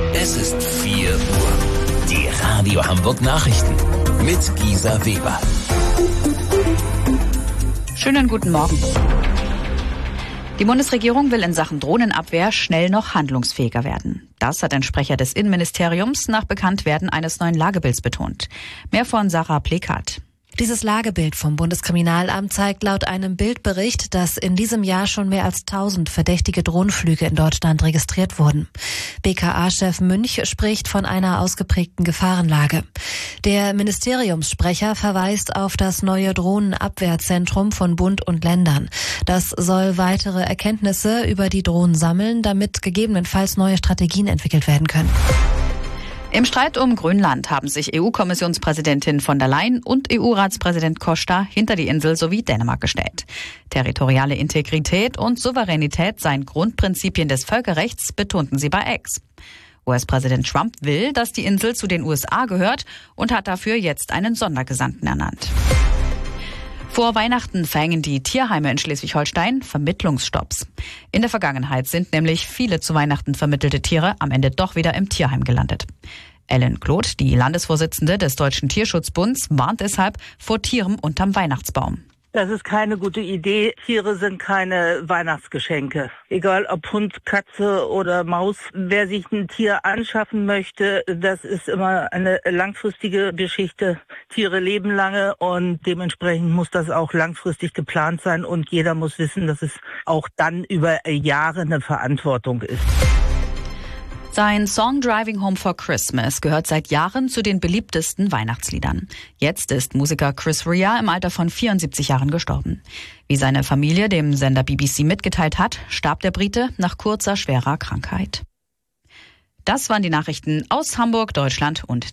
Es ist 4 Uhr. Die Radio Hamburg Nachrichten mit Gisa Weber. Schönen guten Morgen. Die Bundesregierung will in Sachen Drohnenabwehr schnell noch handlungsfähiger werden. Das hat ein Sprecher des Innenministeriums nach Bekanntwerden eines neuen Lagebilds betont. Mehr von Sarah Plekat. Dieses Lagebild vom Bundeskriminalamt zeigt laut einem Bildbericht, dass in diesem Jahr schon mehr als 1000 verdächtige Drohnenflüge in Deutschland registriert wurden. BKA-Chef Münch spricht von einer ausgeprägten Gefahrenlage. Der Ministeriumssprecher verweist auf das neue Drohnenabwehrzentrum von Bund und Ländern. Das soll weitere Erkenntnisse über die Drohnen sammeln, damit gegebenenfalls neue Strategien entwickelt werden können. Im Streit um Grönland haben sich EU-Kommissionspräsidentin von der Leyen und EU-Ratspräsident Costa hinter die Insel sowie Dänemark gestellt. Territoriale Integrität und Souveränität seien Grundprinzipien des Völkerrechts, betonten sie bei X. US-Präsident Trump will, dass die Insel zu den USA gehört und hat dafür jetzt einen Sondergesandten ernannt. Vor Weihnachten verhängen die Tierheime in Schleswig-Holstein Vermittlungsstopps. In der Vergangenheit sind nämlich viele zu Weihnachten vermittelte Tiere am Ende doch wieder im Tierheim gelandet. Ellen Kloth, die Landesvorsitzende des Deutschen Tierschutzbunds, warnt deshalb vor Tieren unterm Weihnachtsbaum. Das ist keine gute Idee. Tiere sind keine Weihnachtsgeschenke. Egal ob Hund, Katze oder Maus. Wer sich ein Tier anschaffen möchte, das ist immer eine langfristige Geschichte. Tiere leben lange und dementsprechend muss das auch langfristig geplant sein. Und jeder muss wissen, dass es auch dann über Jahre eine Verantwortung ist. Sein Song Driving Home for Christmas gehört seit Jahren zu den beliebtesten Weihnachtsliedern. Jetzt ist Musiker Chris Rea im Alter von 74 Jahren gestorben. Wie seine Familie dem Sender BBC mitgeteilt hat, starb der Brite nach kurzer, schwerer Krankheit. Das waren die Nachrichten aus Hamburg, Deutschland und